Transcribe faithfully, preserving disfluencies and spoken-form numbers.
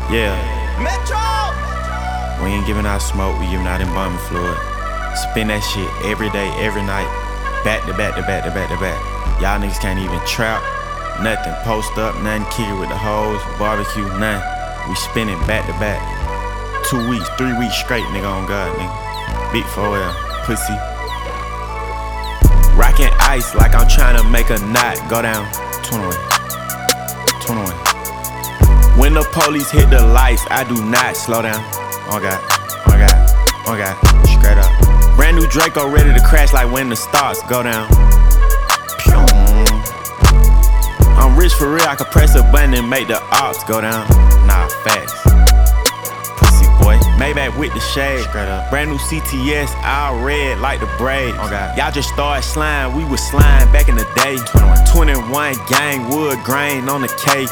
Yeah. Metro! We ain't giving out smoke, we giving out embalming fluid. Spin that shit every day, every night. Back to back to back to back to back. Y'all niggas can't even trap. Nothing. Post up, nothing. Kick it with the hoes. Barbecue, nothing. We spinning back to back. Two weeks, three weeks straight, nigga, on God, nigga. Big four L, pussy. Rockin' ice like I'm tryna make a knot. Go down. twenty-one. twenty-one. When the police hit the lights, I do not slow down. Oh God, oh God, oh God, straight up. Brand new Draco ready to crash like when the stars go down. Pew. I'm rich for real, I can press a button and make the ops go down. Nah, facts. Pussy boy, Maybach with the shade. Straight up. Brand new C T S, all red like the braids. Oh God. Y'all just started slime, we was slime back in the day. twenty-one. twenty-one gang, wood grain on the K.